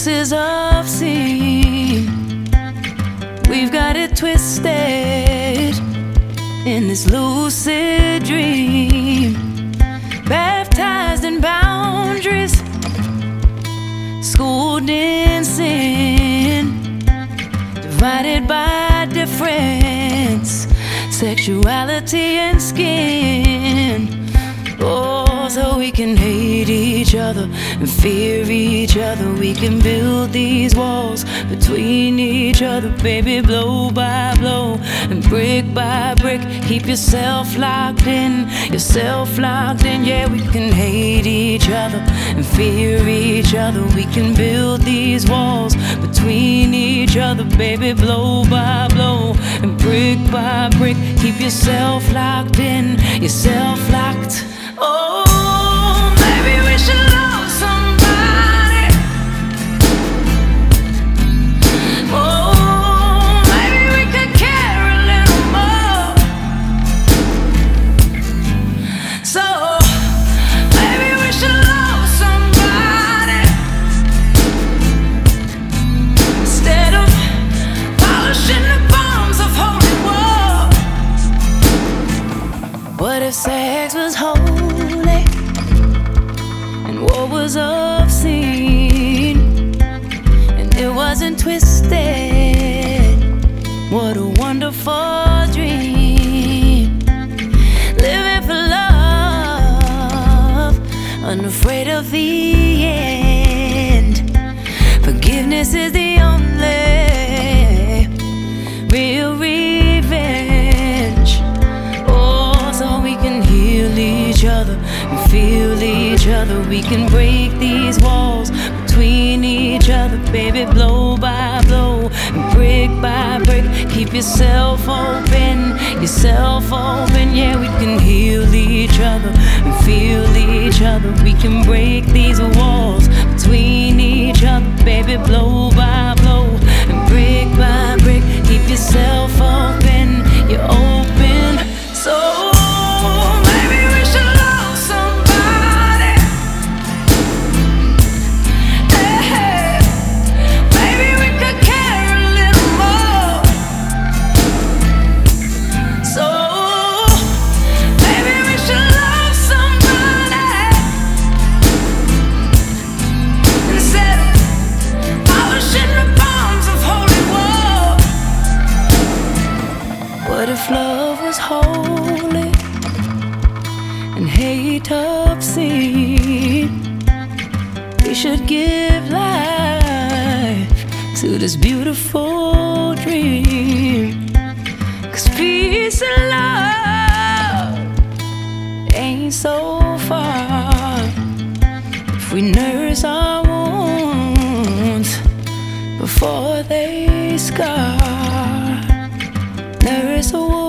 this is obscene. We've got it twisted in this lucid dream, baptized in boundaries, schooled in sin, divided by difference, sexuality and skin. Oh, so we can hate each other and fear each other. We can build these walls between each other, baby, blow by blow and brick by brick. Keep yourself locked in, yourself locked in. Yeah, we can hate each other and fear each other. We can build these walls between each other, baby, blow by blow and brick by brick. Keep yourself locked in, yourself locked. Oh, maybe we should love somebody. Oh, maybe we could care a little more. So, maybe we should love somebody instead of polishing the bombs of holy war. What if sex was holy and war was obscene, and it wasn't twisted? What a wonderful dream. Living for love, unafraid of the end. Forgiveness is the only real revenge. Oh, so we can heal each other and feel each other. We can break these walls between each other, baby, blow by blow and brick by brick. Keep yourself open, yourself open. Yeah, we can heal each other and feel each other. We can break these walls between each other, baby, blow by blow and brick by brick. Keep yourself open, you're open. So what if love was holy and hate obscene? We should give life to this beautiful dream. 'Cause peace and love ain't so far if we nurse our wounds before they scar. There is a